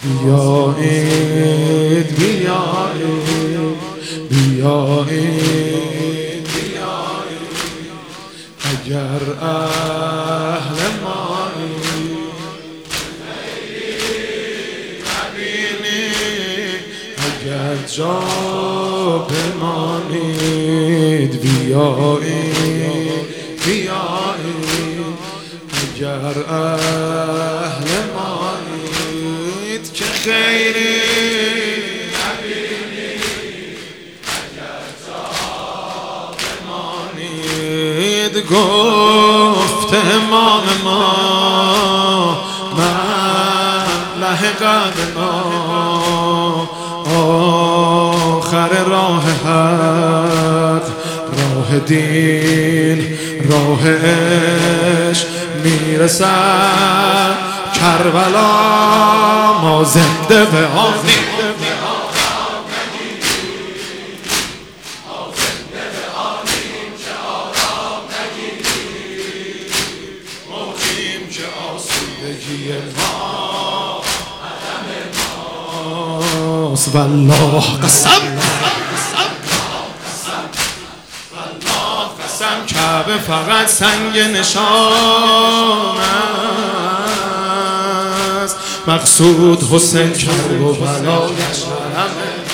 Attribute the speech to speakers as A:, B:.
A: بیایید بیایید بیایید بیایید اگر اهل مایید نبینید اگر جا بمانید بیایید بیایید اگر اهل مایید که خیری نبینید اگر جا بمانید گفت امام ما من لحقت ما آخر راه حق راه دین راه عشق میرسد کربلا ما زنده به آنیم که آرام نگیریم موجیم که آسودگی ما عدم ماست والله قسم کعبه فقط سنگ نشان است مقصود حسین کرب و بلایش حرمه